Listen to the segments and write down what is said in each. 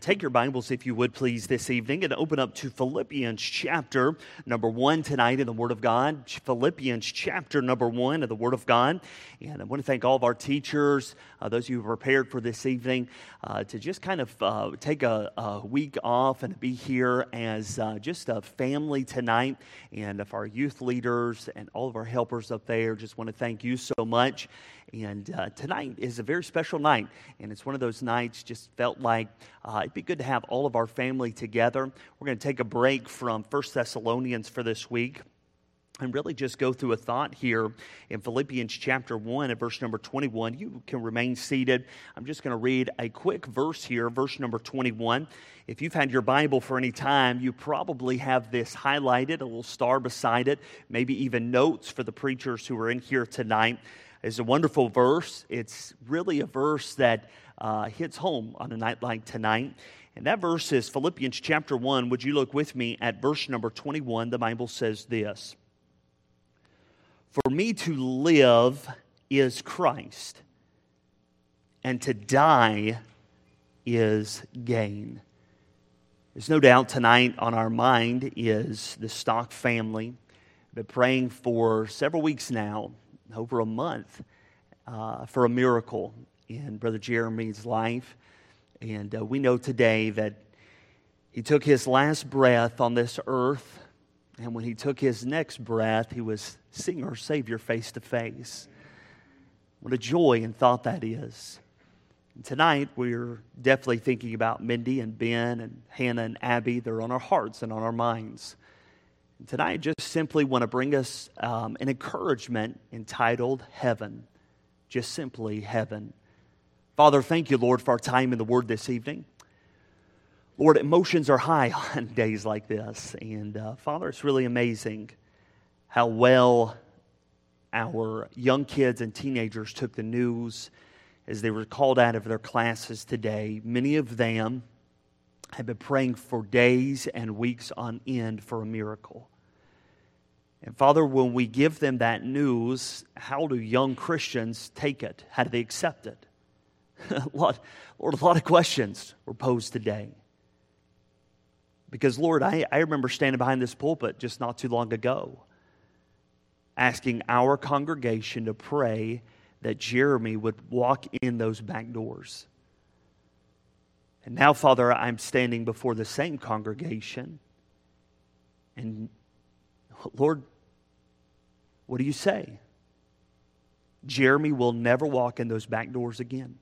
Take your Bibles, if you would, please, this evening and open up to Philippians chapter number 1 tonight in the Word of God. Philippians chapter number 1 of the Word of God. And I want to thank all of our teachers, those of you who prepared for this evening, to just kind of take a week off and be here as just a family tonight. And of our youth leaders and all of our helpers up there, just want to thank you so much. And tonight is a very special night, and it's one of those nights just felt like it'd be good to have all of our family together. We're going to take a break from 1 Thessalonians for this week and really just go through a thought here in Philippians chapter 1 and verse number 21. You can remain seated. I'm just going to read a quick verse here, verse number 21. If you've had your Bible for any time, you probably have this highlighted, a little star beside it, maybe even notes for the preachers who are in here tonight. It's a wonderful verse. It's really a verse that hits home on a night like tonight. And that verse is Philippians chapter 1. Would you look with me at verse number 21? The Bible says this: "For me to live is Christ, and to die is gain." There's no doubt tonight on our mind is the Stock family. I've been praying for several weeks now, over a month, for a miracle in Brother Jeremy's life. And we know today that he took his last breath on this earth, and when he took his next breath, he was seeing our Savior face to face. What a joy and thought that is. And tonight, we're definitely thinking about Mindy and Ben and Hannah and Abby. They're on our hearts and on our minds. Tonight, I just simply want to bring us an encouragement entitled Heaven. Just simply Heaven. Father, thank you, Lord, for our time in the Word this evening. Lord, emotions are high on days like this. And Father, it's really amazing how well our young kids and teenagers took the news as they were called out of their classes today. Many of them have been praying for days and weeks on end for a miracle. And Father, when we give them that news, how do young Christians take it? How do they accept it? Lord, a lot of questions were posed today. Because, Lord, I remember standing behind this pulpit just not too long ago, asking our congregation to pray that Jeremy would walk in those back doors. And now, Father, I'm standing before the same congregation. And, Lord, what do you say? Jeremy will never walk in those back doors again.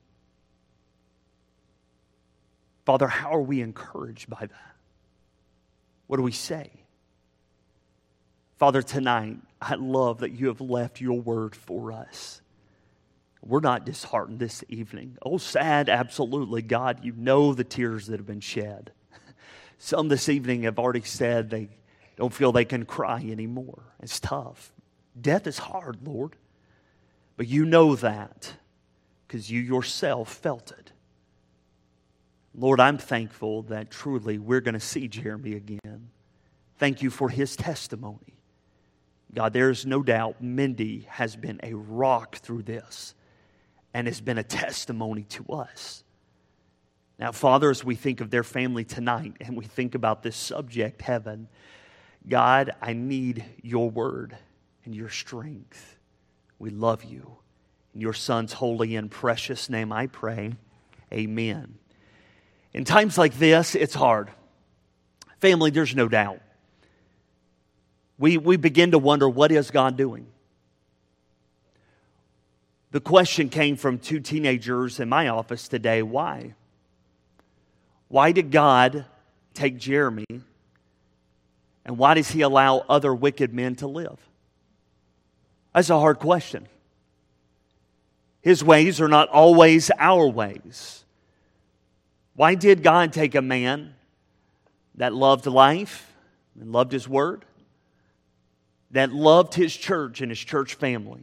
Father, how are we encouraged by that? What do we say? Father, tonight, I love that you have left your word for us. We're not disheartened this evening. Oh, sad, absolutely. God, you know the tears that have been shed. Some this evening have already said they don't feel they can cry anymore. It's tough. Death is hard, Lord. But you know that because you yourself felt it. Lord, I'm thankful that truly we're going to see Jeremy again. Thank you for his testimony. God, there's no doubt Mindy has been a rock through this and has been a testimony to us. Now, Father, as we think of their family tonight and we think about this subject, heaven, God, I need your word and your strength. We love you. In your Son's holy and precious name I pray, amen. In times like this, it's hard. Family, there's no doubt. We begin to wonder, what is God doing? The question came from two teenagers in my office today. Why? Why did God take Jeremy? And why does he allow other wicked men to live? That's a hard question. His ways are not always our ways. Why did God take a man that loved life and loved his word, that loved his church and his church family?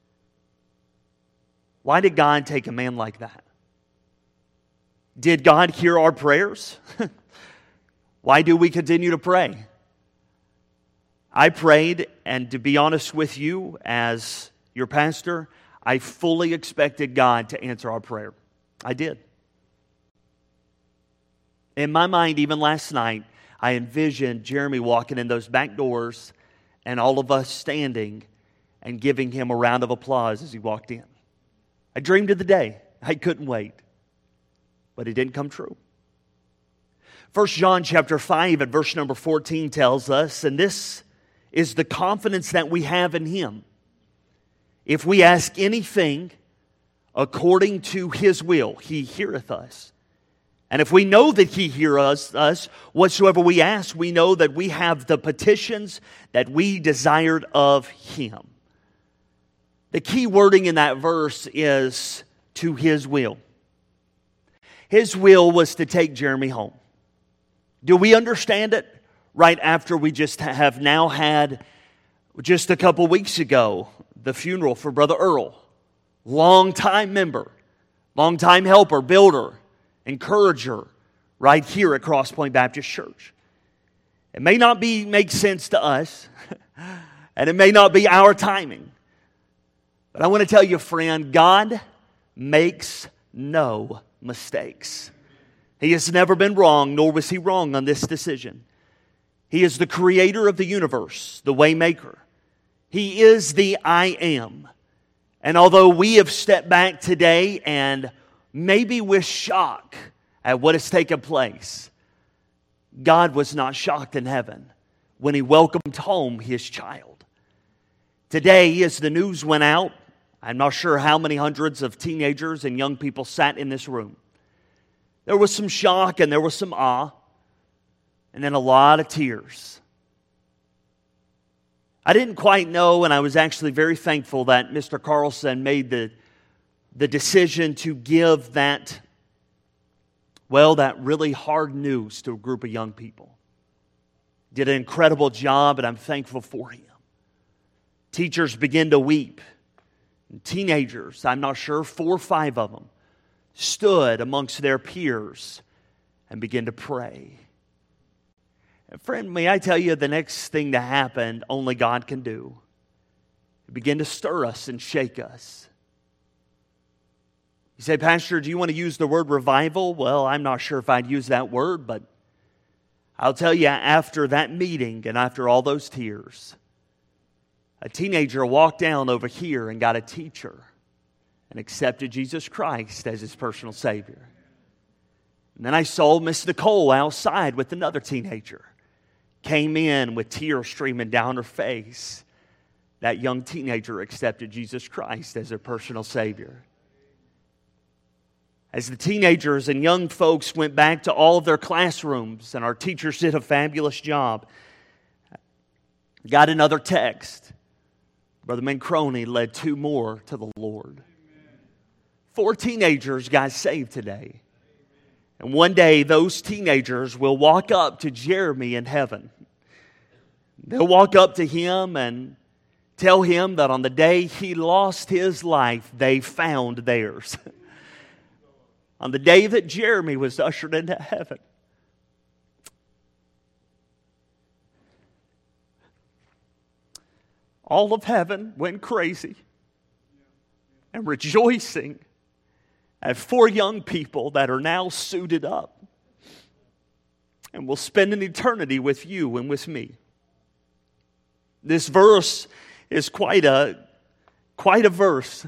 Why did God take a man like that? Did God hear our prayers? Why do we continue to pray? I prayed, and to be honest with you, as your pastor, I fully expected God to answer our prayer. I did. In my mind, even last night, I envisioned Jeremy walking in those back doors and all of us standing and giving him a round of applause as he walked in. I dreamed of the day. I couldn't wait. But it didn't come true. 1 John chapter 5 and verse number 14 tells us, and this is the confidence that we have in Him. If we ask anything according to His will, He heareth us. And if we know that He heareth us, whatsoever we ask, we know that we have the petitions that we desired of Him. The key wording in that verse is to His will. His will was to take Jeremy home. Do we understand it? Right after we just have now had, just a couple weeks ago, the funeral for Brother Earl. Long-time member, long-time helper, builder, encourager, right here at Cross Point Baptist Church. It may not make sense to us, and it may not be our timing. But I want to tell you, friend, God makes no mistakes. He has never been wrong, nor was He wrong on this decision. He is the creator of the universe, the way maker. He is the I am. And although we have stepped back today and maybe with shock at what has taken place, God was not shocked in heaven when He welcomed home His child. Today, as the news went out, I'm not sure how many hundreds of teenagers and young people sat in this room. There was some shock and there was some awe, and then a lot of tears. I didn't quite know, and I was actually very thankful that Mr. Carlson made the decision to give that really hard news to a group of young people. Did an incredible job, and I'm thankful for him. Teachers began to weep. And teenagers, I'm not sure, 4 or 5 of them, stood amongst their peers and began to pray. And friend, may I tell you, the next thing that happened, only God can do. It began to stir us and shake us. You say, Pastor, do you want to use the word revival? Well, I'm not sure if I'd use that word, but I'll tell you, after that meeting and after all those tears, a teenager walked down over here and got a teacher and accepted Jesus Christ as his personal Savior. And then I saw Miss Nicole outside with another teenager. Came in with tears streaming down her face. That young teenager accepted Jesus Christ as their personal Savior. As the teenagers and young folks went back to all of their classrooms, and our teachers did a fabulous job, got another text. Brother Mancroni led 2 more to the Lord. 4 teenagers got saved today. And one day, those teenagers will walk up to Jeremy in heaven. They'll walk up to him and tell him that on the day he lost his life, they found theirs. On the day that Jeremy was ushered into heaven. All of heaven went crazy and rejoicing at 4 young people that are now suited up and will spend an eternity with you and with me. This verse is quite a verse.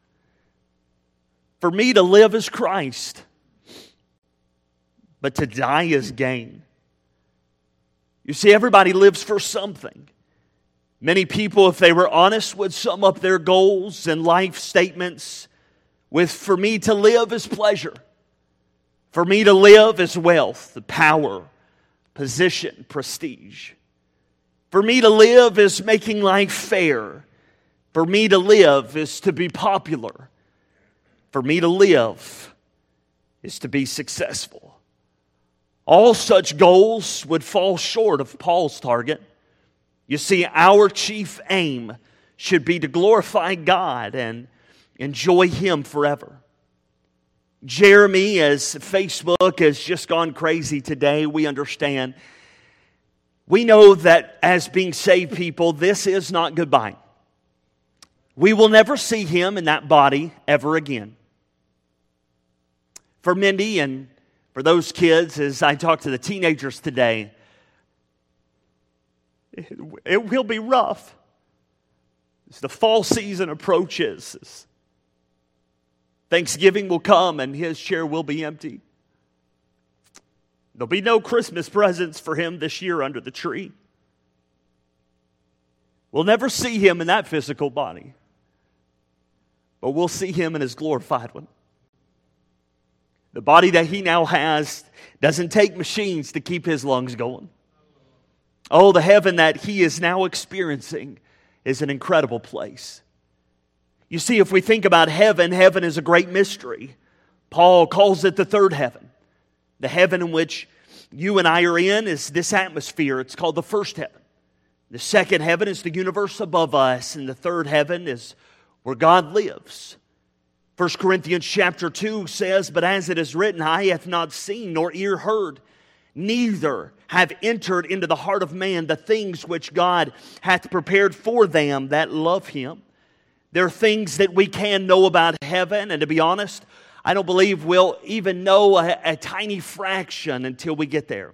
For me to live is Christ, but to die is gain. You see, everybody lives for something. Many people, if they were honest, would sum up their goals and life statements with, for me to live is pleasure. For me to live is wealth, power, position, prestige. For me to live is making life fair. For me to live is to be popular. For me to live is to be successful. All such goals would fall short of Paul's target. You see, our chief aim should be to glorify God and enjoy Him forever. Jeremy, as Facebook has just gone crazy today, we understand. We know that as being saved people, this is not goodbye. We will never see him in that body ever again. For Mindy and For those kids, as I talk to the teenagers today, it will be rough. As the fall season approaches, as Thanksgiving will come and his chair will be empty. There'll be no Christmas presents for him this year under the tree. We'll never see him in that physical body, but we'll see him in his glorified one. The body that he now has doesn't take machines to keep his lungs going. Oh, the heaven that he is now experiencing is an incredible place. You see, if we think about heaven, heaven is a great mystery. Paul calls it the third heaven. The heaven in which you and I are in is this atmosphere. It's called the first heaven. The second heaven is the universe above us, and the third heaven is where God lives. 1 Corinthians chapter 2 says, "But as it is written, eye hath not seen, nor ear heard, neither have entered into the heart of man the things which God hath prepared for them that love Him." There are things that we can know about heaven, and to be honest, I don't believe we'll even know a tiny fraction until we get there.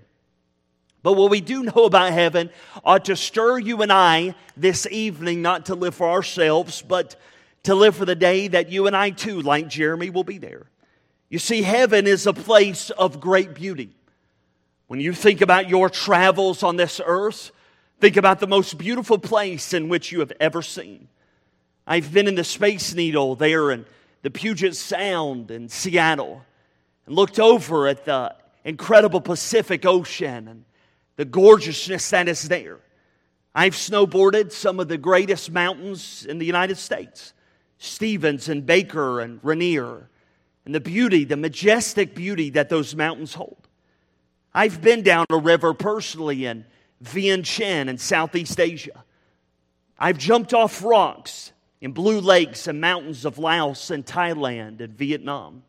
But what we do know about heaven ought to stir you and I this evening, not to live for ourselves, but to live for the day that you and I too, like Jeremy, will be there. You see, heaven is a place of great beauty. When you think about your travels on this earth, think about the most beautiful place in which you have ever seen. I've been in the Space Needle there in the Puget Sound in Seattle and looked over at the incredible Pacific Ocean and the gorgeousness that is there. I've snowboarded some of the greatest mountains in the United States, Stevens and Baker and Rainier, and the beauty, the majestic beauty that those mountains hold. I've been down a river personally in Vientiane in Southeast Asia. I've jumped off rocks in blue lakes and mountains of Laos and Thailand and Vietnam.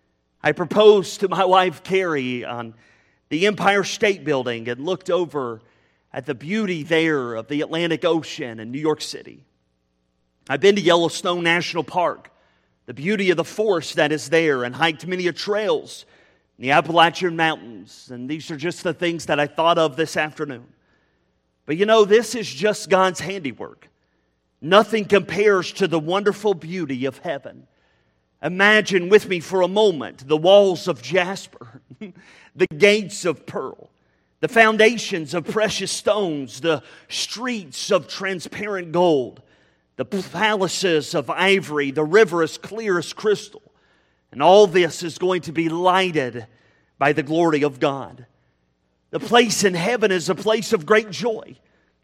I proposed to my wife Carrie on the Empire State Building and looked over at the beauty there of the Atlantic Ocean and New York City. I've been to Yellowstone National Park, the beauty of the forest that is there, and hiked many trails in the Appalachian Mountains. And these are just the things that I thought of this afternoon. But you know, this is just God's handiwork. Nothing compares to the wonderful beauty of heaven. Imagine with me for a moment the walls of jasper, the gates of pearl, the foundations of precious stones, the streets of transparent gold, the palaces of ivory, the river as clear as crystal. And all this is going to be lighted by the glory of God. The place in heaven is a place of great joy.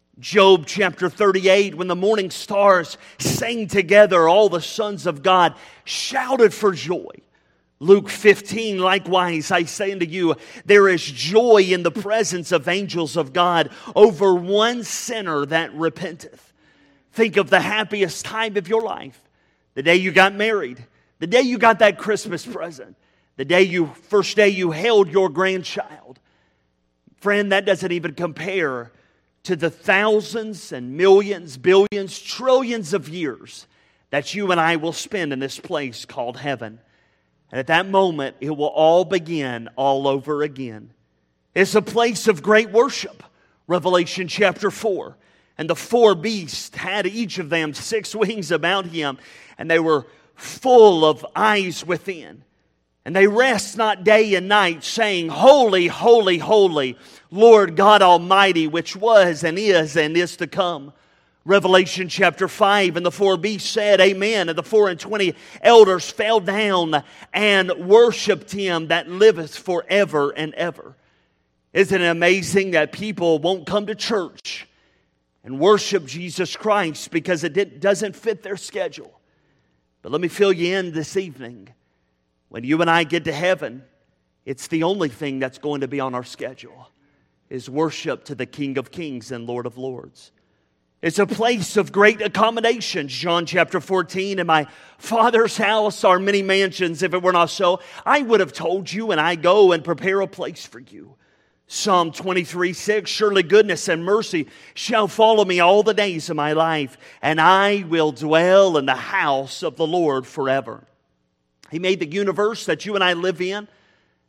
Job chapter 38, when the morning stars sang together, all the sons of God shouted for joy. Luke 15, likewise, I say unto you, there is joy in the presence of angels of God over one sinner that repenteth. Think of the happiest time of your life. The day you got married. The day you got that Christmas present. The first day you held your grandchild. Friend, that doesn't even compare to the thousands and millions, billions, trillions of years that you and I will spend in this place called heaven. And at that moment, it will all begin all over again. It's a place of great worship. Revelation chapter 4. And the four beasts had each of them 6 wings about him, and they were full of eyes within. And they rest not day and night, saying, Holy, holy, holy, Lord God Almighty, which was and is to come. Revelation chapter 5, and the 4 beasts said, Amen. And the 24 elders fell down and worshipped him that liveth forever and ever. Isn't it amazing that people won't come to church and worship Jesus Christ because it doesn't fit their schedule? But let me fill you in this evening. When you and I get to heaven, it's the only thing that's going to be on our schedule, is worship to the King of Kings and Lord of Lords. It's a place of great accommodations. John chapter 14, in my Father's house are many mansions. If it were not so, I would have told you, and I go and prepare a place for you. Psalm 23:6, surely goodness and mercy shall follow me all the days of my life, and I will dwell in the house of the Lord forever. He made the universe that you and I live in,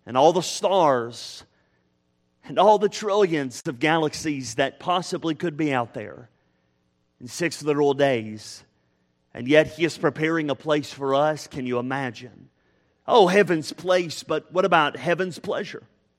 and all the stars and all the trillions of galaxies that possibly could be out there in 6 literal days. And yet He is preparing a place for us. Can you imagine? Oh, heaven's place, but what about heaven's pleasure?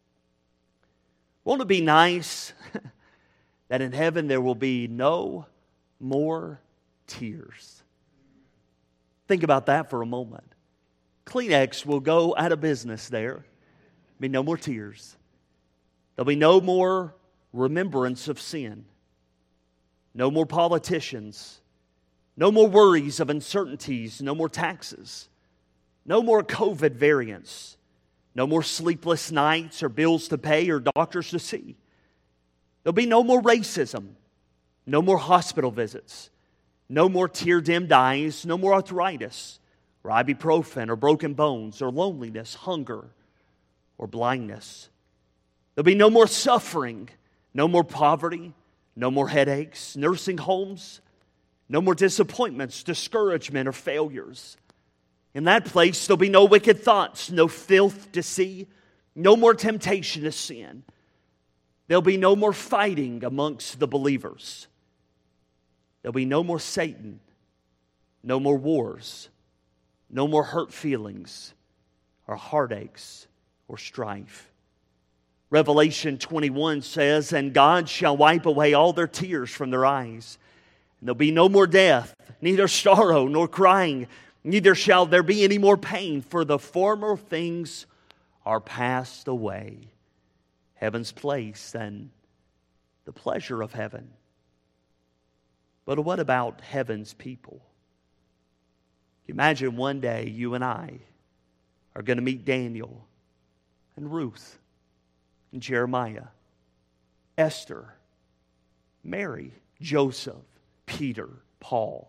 Won't it be nice that in heaven there will be no more tears? Think about that for a moment. Kleenex will go out of business there. There'll be no more tears. There'll be no more remembrance of sin. No more politicians. No more worries of uncertainties. No more taxes. No more COVID variants. No more sleepless nights or bills to pay or doctors to see. There'll be no more racism. No more hospital visits. No more tear-dimmed eyes. No more arthritis or ibuprofen or broken bones or loneliness, hunger or blindness. There'll be no more suffering. No more poverty. No more headaches, nursing homes. No more disappointments, discouragement, or failures. In that place, there'll be no wicked thoughts, no filth to see, no more temptation to sin. There'll be no more fighting amongst the believers. There'll be no more Satan, no more wars, no more hurt feelings or heartaches or strife. Revelation 21 says, "And God shall wipe away all their tears from their eyes. And there'll be no more death, neither sorrow nor crying, neither shall there be any more pain, for the former things are passed away." Heaven's place and the pleasure of heaven. But what about heaven's people? Imagine one day you and I are going to meet Daniel and Ruth and Jeremiah, Esther, Mary, Joseph, Peter, Paul,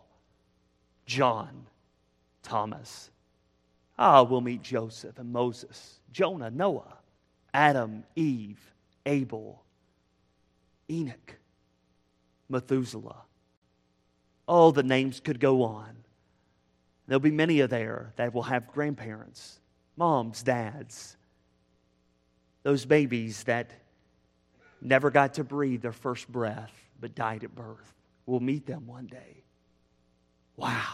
John, Thomas. We'll meet Joseph and Moses, Jonah, Noah, Adam, Eve, Abel, Enoch, Methuselah. Oh, the names could go on. There'll be many of there that will have grandparents, moms, dads, those babies that never got to breathe their first breath but died at birth. We'll meet them one day. Wow.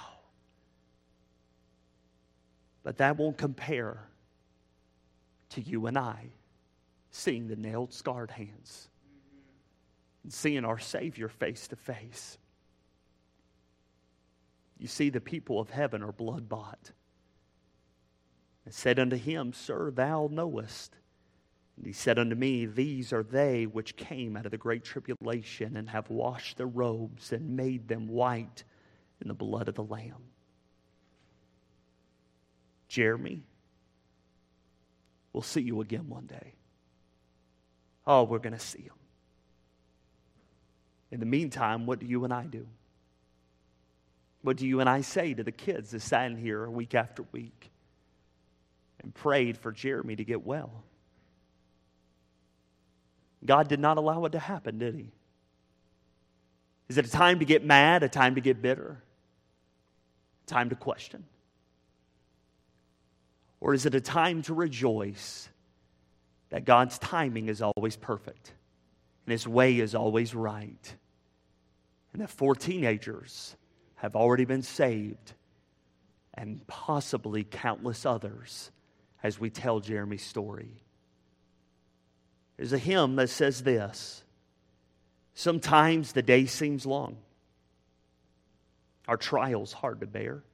But that won't compare to you and I seeing the nailed, scarred hands and seeing our Savior face to face. You see, the people of heaven are blood-bought. It said unto him, "Sir, thou knowest." And he said unto me, "These are they which came out of the great tribulation and have washed their robes and made them white in the blood of the Lamb." Jeremy, we'll see you again one day. Oh, we're going to see him. In the meantime, what do you and I do? What do you and I say to the kids that sat in here week after week and prayed for Jeremy to get well? God did not allow it to happen, did He? Is it a time to get mad, a time to get bitter, a time to question? Or is it a time to rejoice that God's timing is always perfect and His way is always right, and that 4 teenagers have already been saved, and possibly countless others as we tell Jeremy's story? There's a hymn that says this: "Sometimes the day seems long, our trials hard to bear.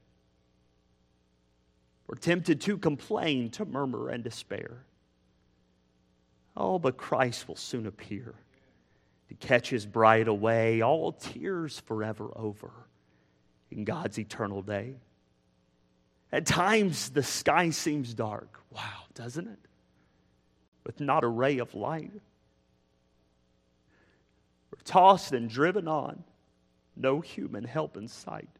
We're tempted to complain, to murmur and despair. Oh, but Christ will soon appear to catch His bride away, all tears forever over in God's eternal day. At times the sky seems dark." Wow, doesn't it? With not a ray of light. We're tossed and driven on, no human help in sight.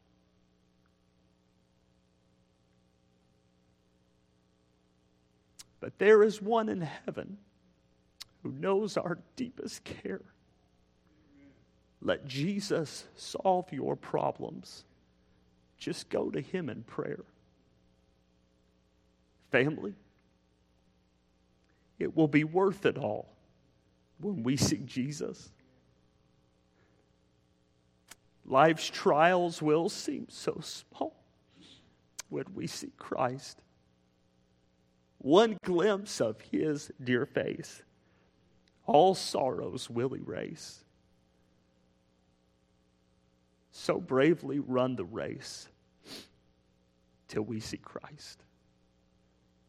But there is one in heaven who knows our deepest care. Let Jesus solve your problems. Just go to Him in prayer. Family, it will be worth it all when we see Jesus. Life's trials will seem so small when we see Christ. One glimpse of His dear face, all sorrows will erase. So bravely run the race till we see Christ.